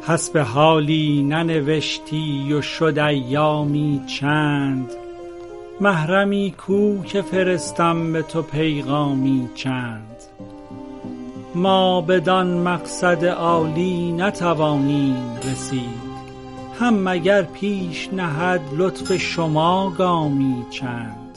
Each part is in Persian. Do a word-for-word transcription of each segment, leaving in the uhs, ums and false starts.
حسب حالی ننوشتی و شد ایامی چند، محرمی کو که فرستم به تو پیغامی چند. ما بدان مقصد عالی نتوانیم رسید، هم مگر پیش نهد لطف شما گامی چند.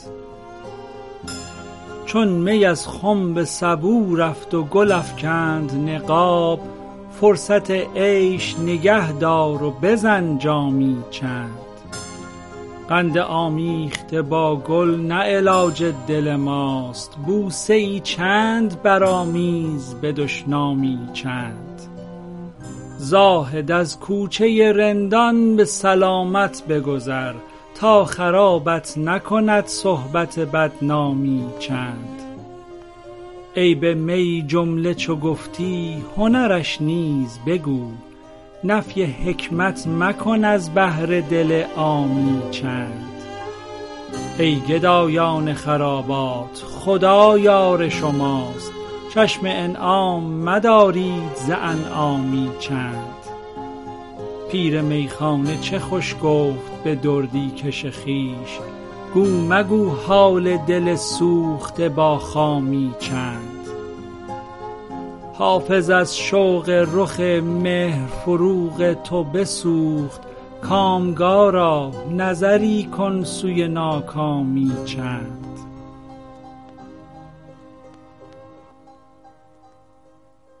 چون می از خنب سبو رفت و گل افکند نقاب، فرصت عیش نگه دار و بزن جامی چند. قند آمیخته با گل نه علاج دل ماست، بوسه ای چند برآمیز به دشنامی چند. زاهد از کوچه رندان به سلامت بگذر، تا خرابت نکند صحبت بدنامی چند. عیب می جمله چو گفتی هنرش نیز بگو، نفی حکمت مکن از بهر دل عامی چند. ای گدایان خرابات خدا یار شماست، چشم انعام مدارید ز انعامی چند. پیر میخانه چه خوش گفت به دردی کش خویش، گو مگو حال دل سوخته با خامی چند. حافظ از شوق رخ مهر فروغ تو بسوخت، کامگارا نظری کن سوی ناکامی چند.